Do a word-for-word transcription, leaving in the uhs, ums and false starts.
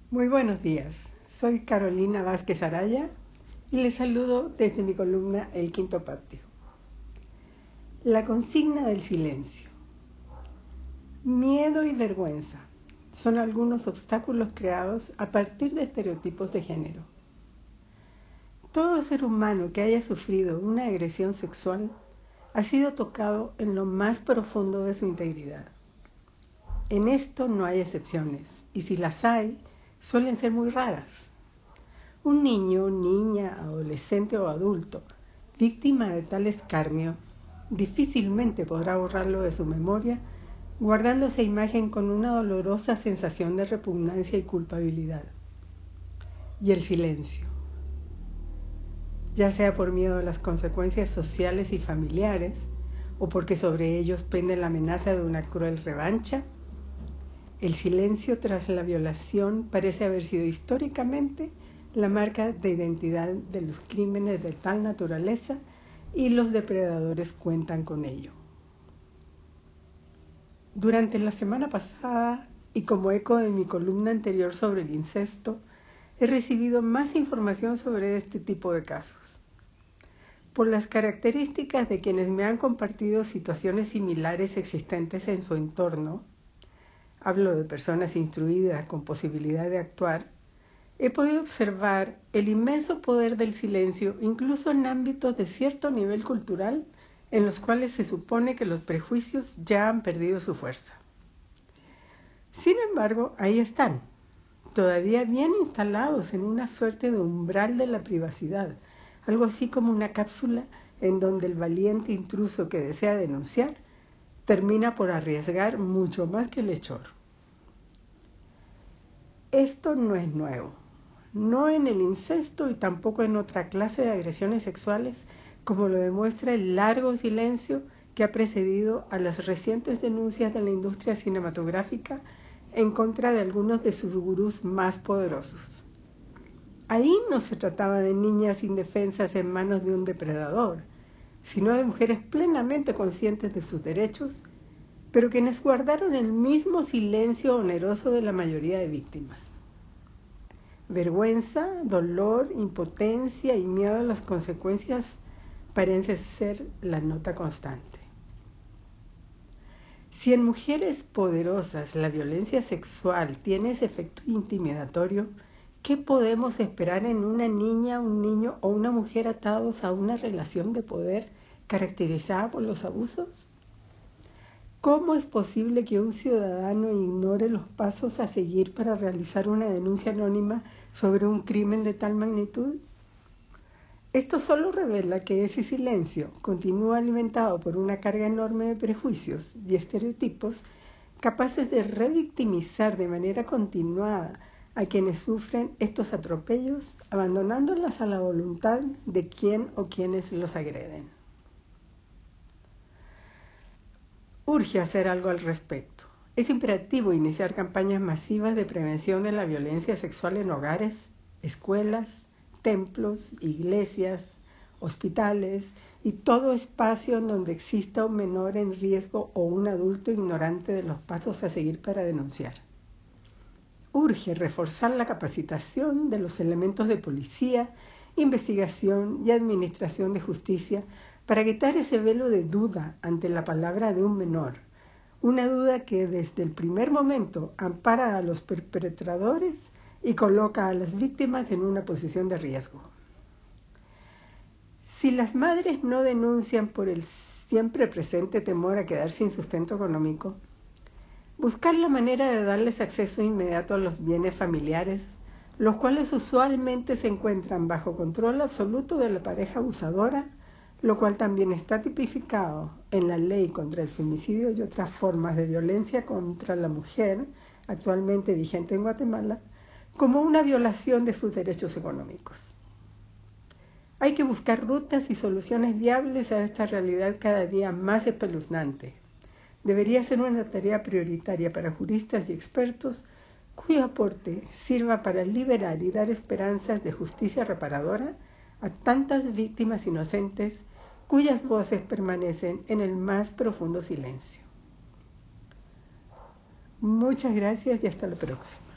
Muy buenos días, soy Carolina Vázquez Araya y les saludo desde mi columna El Quinto Patio. La consigna del silencio. Miedo y vergüenza son algunos obstáculos creados a partir de estereotipos de género. Todo ser humano que haya sufrido una agresión sexual ha sido tocado en lo más profundo de su integridad. En esto no hay excepciones, y si las hay, suelen ser muy raras. Un niño, niña, adolescente o adulto, víctima de tal escarnio, difícilmente podrá borrarlo de su memoria, guardando esa imagen con una dolorosa sensación de repugnancia y culpabilidad. Y el silencio, ya sea por miedo a las consecuencias sociales y familiares, o porque sobre ellos pende la amenaza de una cruel revancha, el silencio tras la violación parece haber sido históricamente la marca de identidad de los crímenes de tal naturaleza y los depredadores cuentan con ello. Durante la semana pasada, y como eco de mi columna anterior sobre el incesto, he recibido más información sobre este tipo de casos. Por las características de quienes me han compartido situaciones similares existentes en su entorno, hablo de personas instruidas con posibilidad de actuar, he podido observar el inmenso poder del silencio incluso en ámbitos de cierto nivel cultural en los cuales se supone que los prejuicios ya han perdido su fuerza. Sin embargo, ahí están, todavía bien instalados en una suerte de umbral de la privacidad, algo así como una cápsula en donde el valiente intruso que desea denunciar termina por arriesgar mucho más que el hechor. Esto no es nuevo, no en el incesto y tampoco en otra clase de agresiones sexuales, como lo demuestra el largo silencio que ha precedido a las recientes denuncias de la industria cinematográfica en contra de algunos de sus gurús más poderosos. Ahí no se trataba de niñas indefensas en manos de un depredador, sino de mujeres plenamente conscientes de sus derechos, pero quienes guardaron el mismo silencio oneroso de la mayoría de víctimas. Vergüenza, dolor, impotencia y miedo a las consecuencias parecen ser la nota constante. Si en mujeres poderosas la violencia sexual tiene ese efecto intimidatorio, ¿qué podemos esperar en una niña, un niño o una mujer atados a una relación de poder caracterizada por los abusos? ¿Cómo es posible que un ciudadano ignore los pasos a seguir para realizar una denuncia anónima sobre un crimen de tal magnitud? Esto solo revela que ese silencio continúa alimentado por una carga enorme de prejuicios y estereotipos capaces de revictimizar de manera continuada a quienes sufren estos atropellos, abandonándolas a la voluntad de quien o quienes los agreden. Urge hacer algo al respecto. Es imperativo iniciar campañas masivas de prevención de la violencia sexual en hogares, escuelas, templos, iglesias, hospitales y todo espacio en donde exista un menor en riesgo o un adulto ignorante de los pasos a seguir para denunciar. Urge reforzar la capacitación de los elementos de policía, investigación y administración de justicia para quitar ese velo de duda ante la palabra de un menor, una duda que desde el primer momento ampara a los perpetradores y coloca a las víctimas en una posición de riesgo. Si las madres no denuncian por el siempre presente temor a quedar sin sustento económico, buscar la manera de darles acceso inmediato a los bienes familiares, los cuales usualmente se encuentran bajo control absoluto de la pareja abusadora, lo cual también está tipificado en la ley contra el femicidio y otras formas de violencia contra la mujer, actualmente vigente en Guatemala, como una violación de sus derechos económicos. Hay que buscar rutas y soluciones viables a esta realidad cada día más espeluznante. Debería ser una tarea prioritaria para juristas y expertos cuyo aporte sirva para liberar y dar esperanzas de justicia reparadora a tantas víctimas inocentes cuyas voces permanecen en el más profundo silencio. Muchas gracias y hasta la próxima.